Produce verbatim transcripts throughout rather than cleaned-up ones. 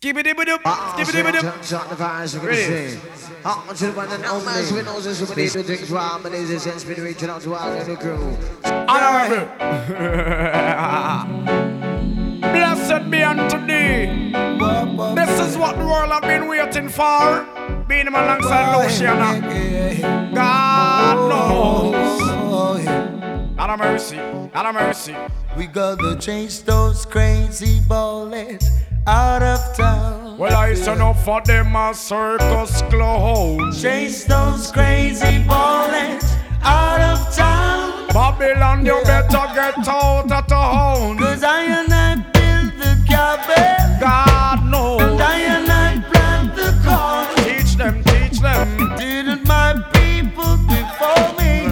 Skibidi-bidi-doop, skibidi-bidi-doop. Shot the fires, you can Ready? see. Out to the one and only. We know this woman needs to drink drum, and there's a sense been reaching out to all of the crew. Honorable. Blessed be unto thee. This is what the world have been waiting for. Being him alongside Luciana. God knows. God of mercy, God of mercy. We gotta change those crazy bullets out of town. Well, I said enough for them a circus clown. Change those crazy bullets out of town. Babylon, you better get out of town. Cause I and I build the cabin. God knows. And I and I plant the corn. Teach them, teach them. Didn't my people before me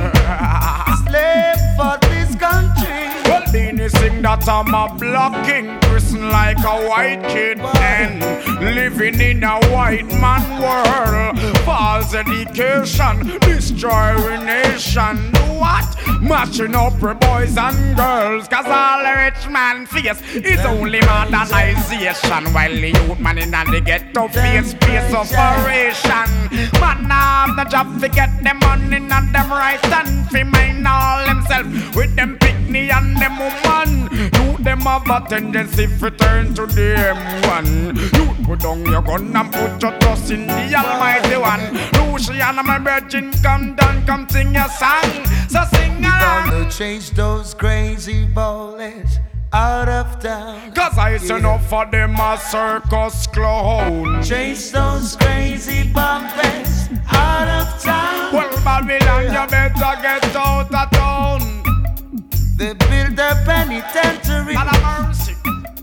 slave for this country? Well, Beanie sing that I'm a black king, christened like a white kid, and living in a white man world. False education, destroying nation. What? Mashing up for boys and girls. Cause all the rich man face is only modernization, while the youth man in the ghetto face face operation. Man have the job to get them money and them right and fi mind all themself with them picnic and them woman. You them have a tendency to turn to them one. You put down your gun and put your trust in the Almighty One. Luciana, my virgin, come down, come sing your song. So sing along. Gonna change those crazy bullets out of town. Cause I say no for them a circus clown. Change those crazy bumpers out of town. Well, Babylon, you better get out of town. They built a penitentiary. God of mercy.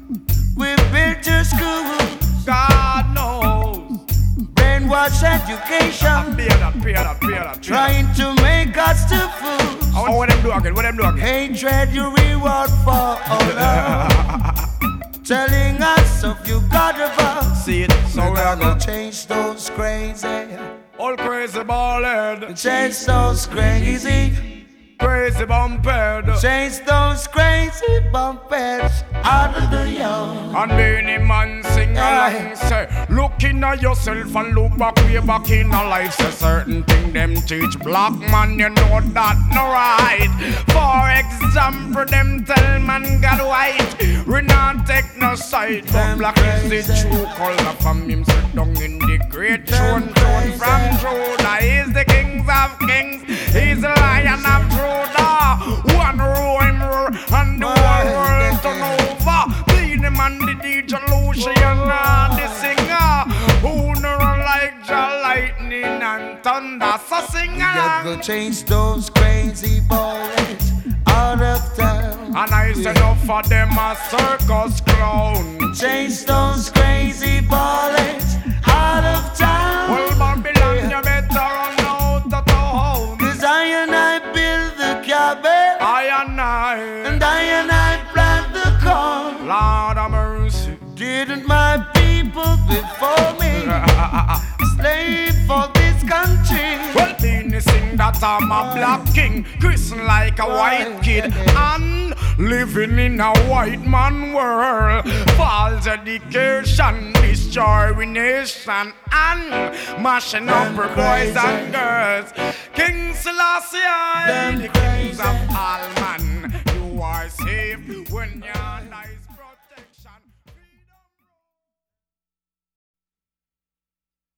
We built your school. God knows. Brainwash education. Pay that, pay that, pay that. Trying to make us to fools. Oh, what them do again? What them do again? Hatred you reward for all love. Telling us of you God above. See it, so We're we are gonna gonna change those crazy. all crazy ballhead, Change those crazy. crazy bumphead. Change those crazy bumpers out of the yard. And Beanie Man sing along, say, looking at yourself and look back way back in a life. Say certain thing them teach black man, you know that no right. For example, them tell man God white, we not take no side. But black is the true color from him sit down in the great throne. Throne from Judah, he's the kings of kings, he's the lion of Judah. One row him roar and the whole world turn over. Beanie Man the D J Luciana the singer, who no run like the lightning and thunder. So sing We got along. to change those crazy bullets out of town. And I said no for them a circus clown. Change those crazy bullets out of town. Well, Babylon, you better run out of town. Cause I and I build the cabin. I and I, And I and I plant the corn. Lord of mercy. Didn't my people before me slave for this country? Well, Beanie sing that I'm a black king, christened like a white kid, and living in a white man world. False education, destroying nation, and mashing up for boys and girls. King Selassie, the kings of all man, you are safe when you're